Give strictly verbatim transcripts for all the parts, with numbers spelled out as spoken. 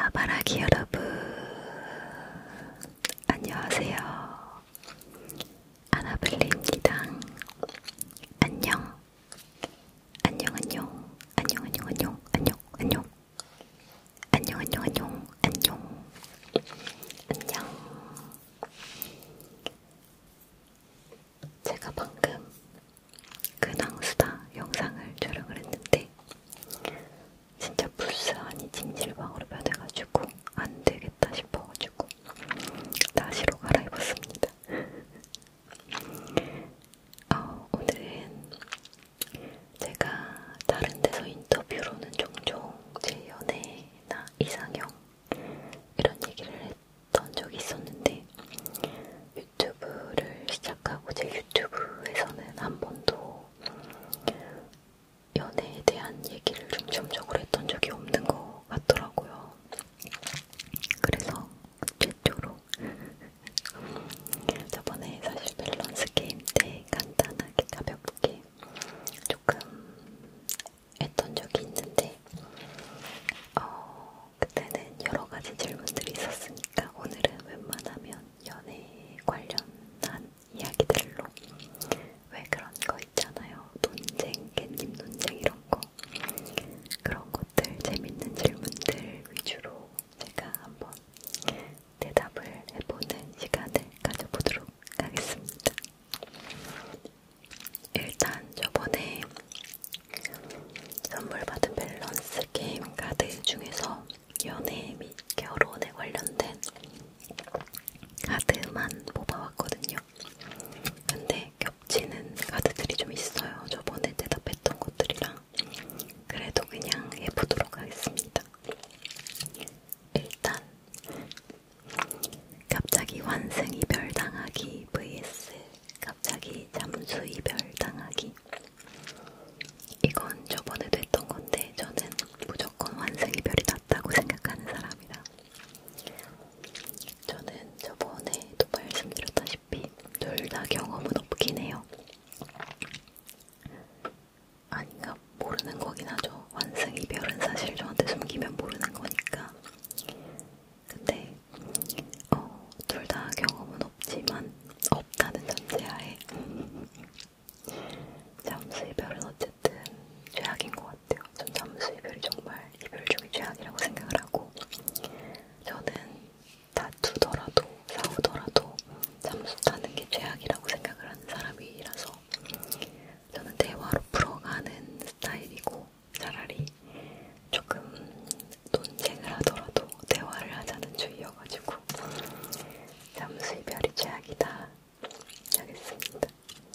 아바라기 여러분, 안녕하세요. 아나블리입니다. 안녕, 안녕, 안녕, 안녕, 안녕, 안녕, 안녕, 안녕, 안녕, 안녕, 안녕, 안녕, 안녕. 제가 방금 근황수다 영상을 촬영을 했는데 진짜 불쌍하니 찜질방으로 변해가지고 안 되겠다 싶어가지고 나시로 갈아입었습니다. 어, 오늘은 제가 다른 데서 인터뷰로는 종종 제 연애나 이상형 이런 얘기를 했던 적이 있었는데 유튜브를 시작하고 제 유튜브에서는 한 번도 연애에 대한 얘기를 중점적으로 했던 적이 없는 것 같더라고요. 그래서 최초로 저번에 사실 밸런스 게임 때 간단하게 가볍게 조금 했던 적이 있는데 어, 그때는 여러 가지 질문들이 있었으니까 오늘은 웬만하면 연애 관련한 이야기들로 왜 그런 거 있잖아요. 논쟁, 깻잎 논쟁 이런 거 그런 것들, 재밌는 질문들 위주로 제가 한번 대답을 해보는 시간을 가져보도록 하겠습니다. 일단 저번에 선물 받은 밸런스 게임 카드 중에서 연애 및 결혼에 관련된 카드만 뽑아왔거든요. 근데 겹치는 카드들이 좀 있어요. 저번에 대답했던 것들이랑. 그래도 그냥 해보도록 하겠습니다. 일단 갑자기 환승 이별 당하기 vs 갑자기 잠수 이별 당하기. 이건 저번에도 했던 건데 저는 무조건 환승 이별이 낫다고 생각하는 사람이라. 저는 저번에도 말씀드렸다시피 둘 다 경험은 없긴 해요. 아닌가? 모르는 거긴 하죠. 환승 이별은 사실 저한테 숨기면 모르는 거니까. 근데 어, 둘 다 경험은 없지만 없다는 전제하에 잠수 이별은 어쨌든 최악인 것 같아요. 전 잠수 이별이 정말 이별 중에 최악이라고 생각을 하고 저는 다투더라도 싸우더라도 잠수 타는 게 최악이라고 생각을 하는 사람이라서 저는 대화로 풀어가는 스타일이고 차라리 조금 논쟁을 하더라도 대화를 하자는 주의여가지고 잠수 이별이 최악이다 하겠습니다.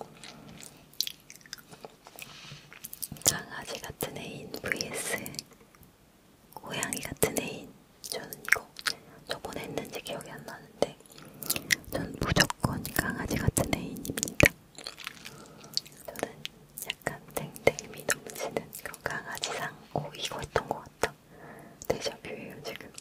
강아지 같은 애인 vs 고양이 같은 애인. 저는 이거 저번에 했는지 기억이 안 나는데 저는 무조건 강아지 같은 애인입니다. 저는 약간 땡땡미 넘치는 그런 강아지상. 오, 이거 했던 것 같다. 데자뷰예요 지금.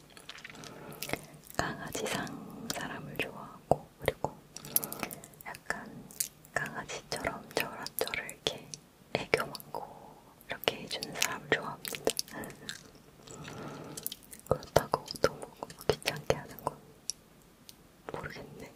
강아지상 사람을 좋아하고 그리고 약간 강아지처럼 저랑 저를 이렇게 애교 많고 이렇게 해주는 사람을 좋아합니다. 그렇다고 너무 귀찮게 하는 건 모르겠네.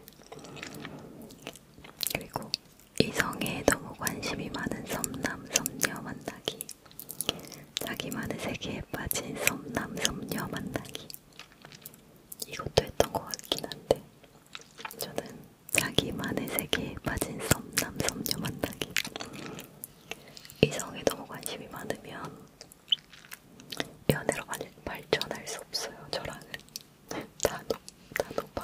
그리고 이성에 너무 관심이 많은 섬남, 섬녀 만나기. 자기만의 세계에 빠진 섬남, 섬녀 만나기. 이것도 했던 것 같긴 한데 저는 자기만의 세계에 빠진 섬남, 섬녀 만나기. 이성에 너무 관심이 많으면 연애로 발, 발전할 수 없어요. 저랑은 다, 노, 다 노바.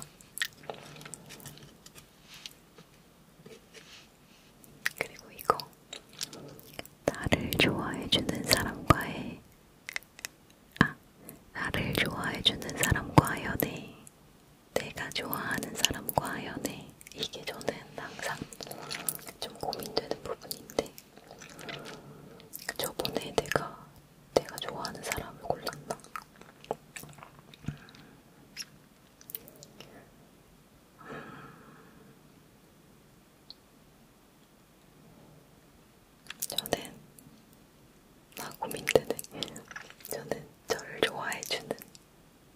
그리고 이거 나를 좋아해주는 사람과의 아 나를 좋아해주는 사람과 연애, 내가 좋아하는 사람과 연애. 이게 저는 항상 좀 고민되는 부분인데 저번에 내가 내가 좋아하는 사람을 골랐나? 저는 나 고민되네. 저는 저를 좋아해주는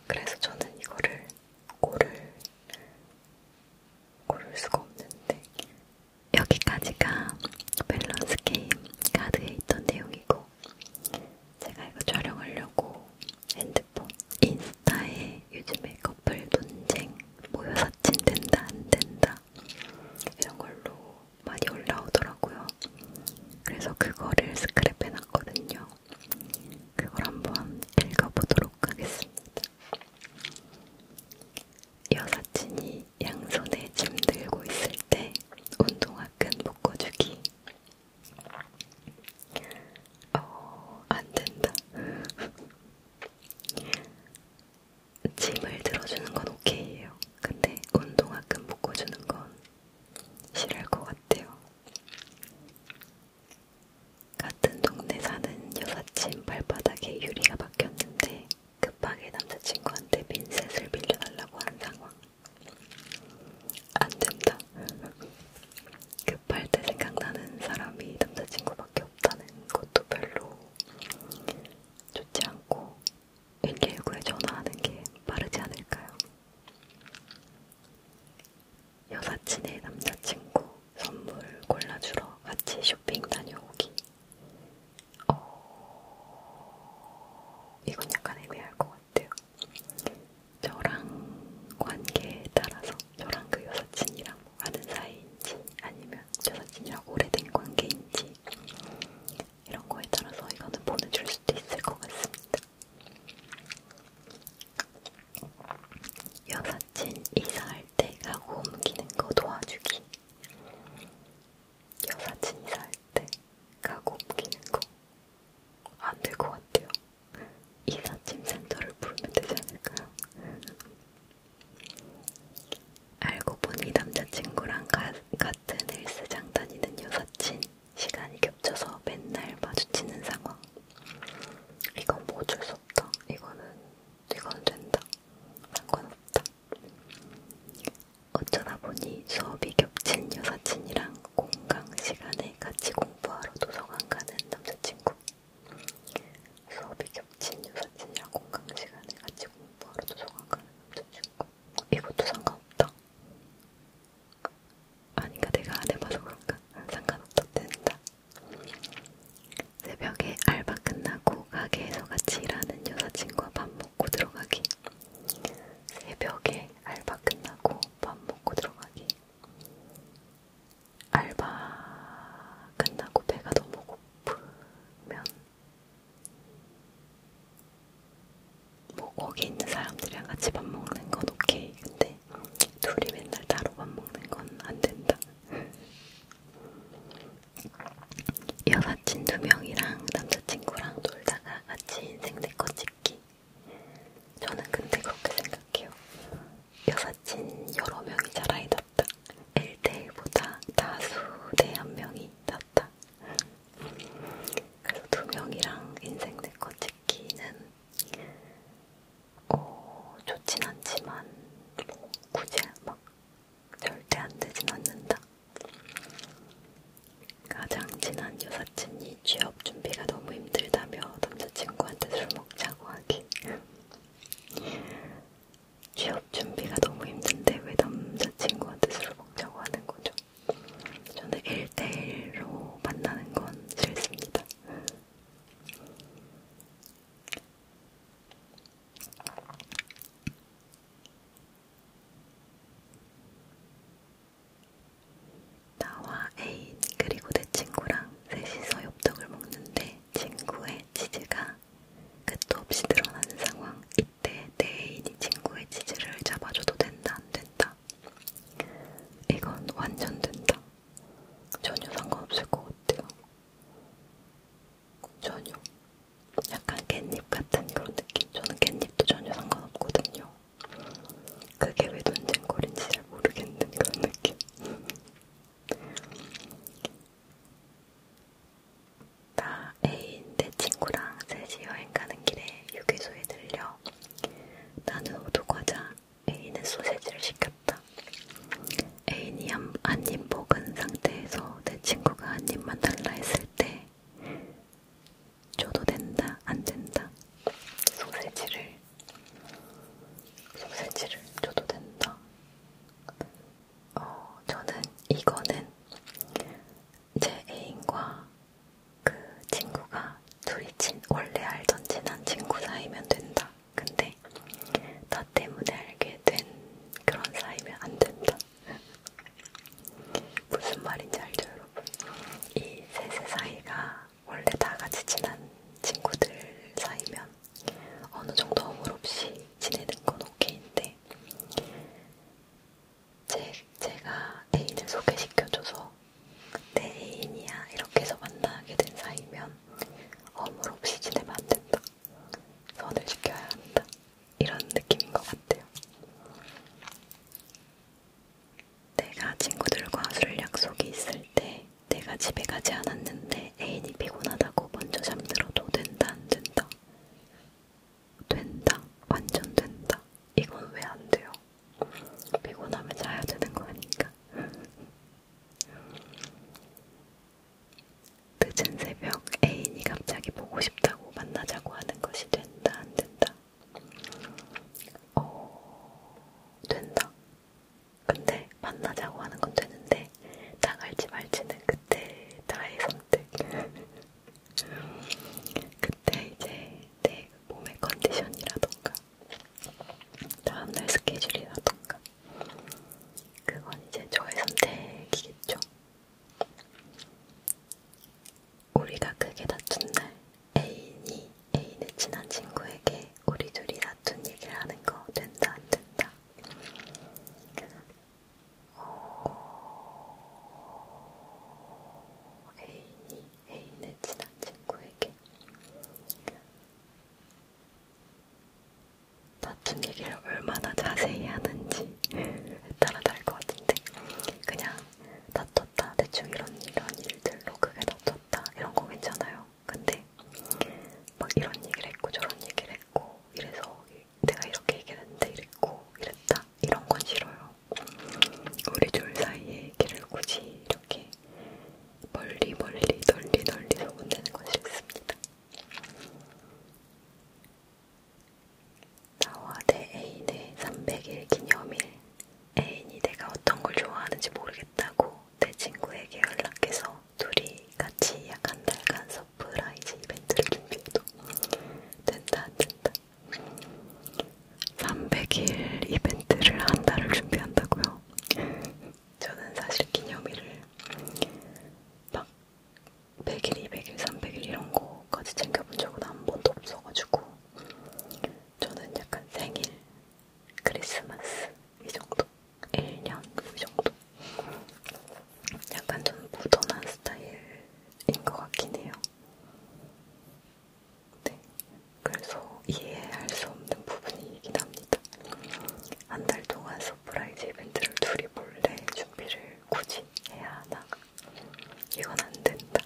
그래서 저는 이거를 고를 고를 수가 없는데 여기까지가 밸런스 게임 카드에 있던 내용이고 제가 이거 촬영하려고 핸드폰 인스타에 요즘에 커플 논쟁 모여 사진 된다 안 된다 이런 걸로 많이 올라오더라고요. 그래서 그거를 스크랩해놨거든요. 그걸 한번 읽어보도록 하겠습니다. 여사친이 양손에 짐 들고 있을 때 운동화끈 묶어주기. 어, 안 된다. 짐을 들어주는 건 오케이예요. 근데 운동화끈 묶어주는 건 싫을 것 같아요. 같은 동네 사는 여사친 발바닥에 유리가 박혔는데 급하게 남자친구한테 핀셋을 빌려달라고 하는 상황. 안 된다. 급할 때 생각나는 사람이 남자친구밖에 없다는 것도 별로 좋지 않고 일일구에 전화하는 게 빠르지 않을까요? 여사친의 남자친구 선물 골라주러 같이 쇼핑 다녀오기. 어... 이건 약간 애매할 것 같아요. 저랑 관계에 따라서 저랑 그 여사친이랑 뭐 아는 사이인지 아니면 여사친이랑 오래된 관계인지 이런 거에 따라서 이거는 보내줄 수도 있을 것 같습니다. 여사친 이사할 때 가구 옮기는 거 도와주기. 여사친 이사할 때 가구 옮기는 거 안 될 것 같아요. 이삿짐 센터를 부르면 되지 않을까요? 알고 보니 남자친구랑 가, 같은 헬스장 다니는 여사친. 시간이 겹쳐서 맨날 마주치는 상황. 이건 뭐 어쩔 수 없다. 이거는 이건 된다. 상관없다. 어쩌다 보니 수업이 겹친 여사친이랑 공강 시간에 같이 공부하러 도서관 가는 남자친구. 수업이 겹친 여사친이랑 공강 시간에 같이 공부하러 도서관 가는 남자친구. 이것도 상관없다. 아닌가 내가 안 해봐서 그런가? 상관없다 된다. 새벽에 알바 끝나고 가게에서 같이 일하는 여사친과 밥 먹고 들어가기. 새벽에 알바 끝나고 밥 먹고 들어가기. 알바 끝나고 배가 너무 고프면 뭐 거기 있는 사람들이랑 같이 밥 먹는 건 오케이. 근데 둘이 맨날 따로 밥 먹는 건 안 된다. 여사친 두 명이랑 남자친구랑 놀다가 같이 인생 내꺼 찍기. 저는 근데 그렇게 생각해요. 여사친 여러 명이 차라리 낫다. 일 대 일보다 다수 대 한 명이 낫다. 그래서 두 명이랑 인생 내꺼 찍기는 어, 좋진 않지만 무슨 얘기를 얼마나 자세히 하는지 따라 다를 것 같은데 그냥 다퉜다 대충 이런 이런 일들로 크게 다퉜다 이런 거 괜찮아요. 근데 막 이런 얘기를 했고 저런 얘기를 했고 이래서 내가 이렇게 얘기를 했는데 이랬고 이랬다 이런 건 싫어요. 우리 둘 사이의 얘기를 굳이 이렇게 멀리 멀리 널리 널리 소문내는 건 싫습니다. 나와 내 애인의 삼백 일 기념일. 애인이 내가 어떤 걸 좋아하는지 모르겠다고 내 친구에게 연락해서 둘이 같이 약 한 달간 서프라이즈 이벤트를 준비해도 된다 안 된다. 삼백 일 이벤트를 한 달을 준비한다고요? 저는 사실 기념일을 막 백 일, 이백 일, 삼백 일 이런 거까지 챙겨본 적은 한 번도 없어가지고 저는 약간 생일, 크리스마스 이 정도, 일 년 이 정도 약간 좀 무던한 스타일인 것 같긴 해요. 네, 그래서 이해할 수 없는 부분이긴 합니다. 한 달 동안 서프라이즈 이벤트를 둘이 몰래 준비를 굳이 해야 하나? 이건 안 된다.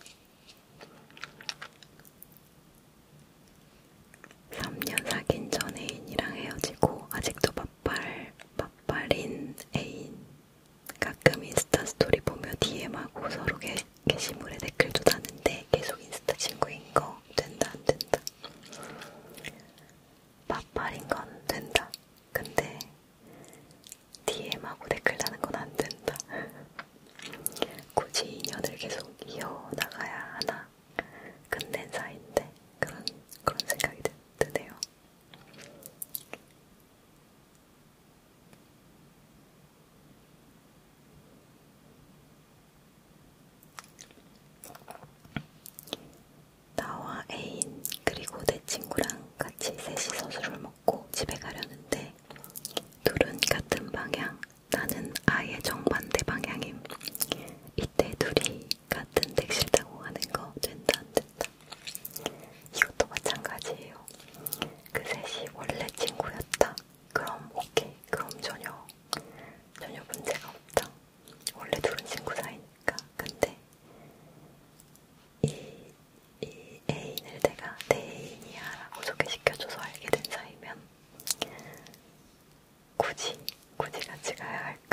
삼 년 사귄 전 애인이랑 헤어지고 아직도 맞발, 맞발인 애인. 가끔 인스타 스토리 보며 디엠하고 서로 게, 게시물에 댓글도 다는데 계속 인스타 친구인 거 된다 안 된다. 맞발인 건 된다. 근데 디엠하고 댓글 다는 건 안 된다. 굳이 인연을 계속 이어나가야 하나? 끝낸 사이인데 그런 그런 생각이 드, 드네요. 나와 애인 그리고 내 친구랑 같이 셋이서 술을 먹고 집에 가려는데 둘은 같은 방향, 나는 아예 정반대 방향임. 이때 둘이 같은 택시를 타고 가는 거 된다 안 된다. 이것도 마찬가지예요. 그 셋이 원래 친구였다. 그럼 오케이. 그럼 전혀 전혀 문제가 없다. 원래 둘은 친구 사이니까. 근데 이, 이 애인을 내가 내 애인이야 라고 소개시켜줘서 알게 된 사이면 굳이 굳이 같이 가야 할까?